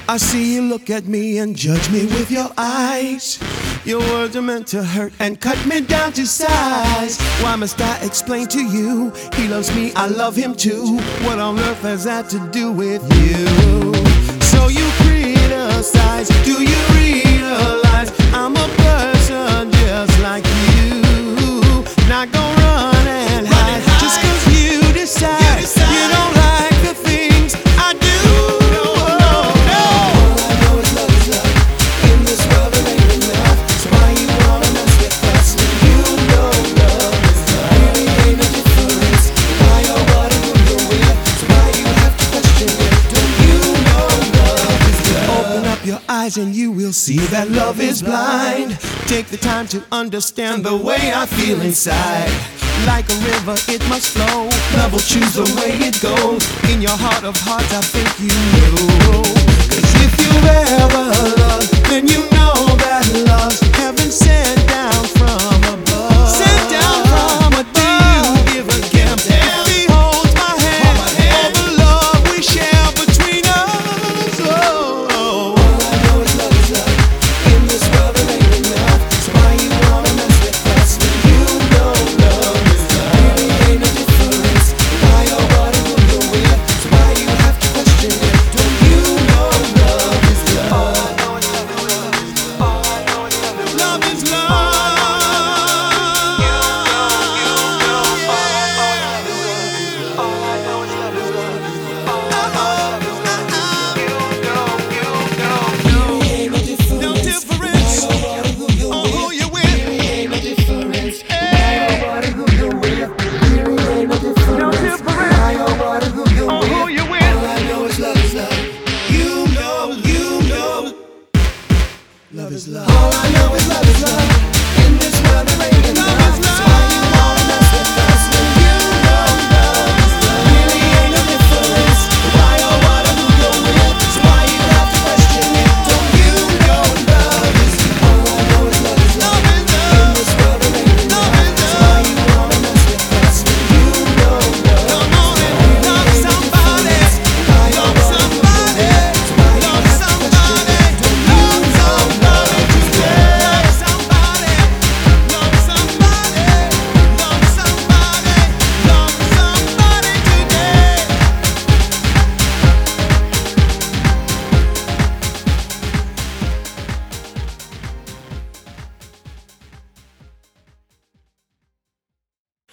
I see you look at me and judge me with your eyes. Your words are meant to hurt and cut me down to size. Why must I explain to you? He loves me, I love him too. What on earth has that to do with you? So you criticize, do you realize I'm a person just like you? Not gonna run and hide just cause you decide you don't like the things I do. And you will see that love is blind. Take the time to understand the way I feel inside. Like a river, it must flow. Love will choose the way it goes. In your heart of hearts, I think you know. Cause if you've ever loved, then you know that love's heaven sent down.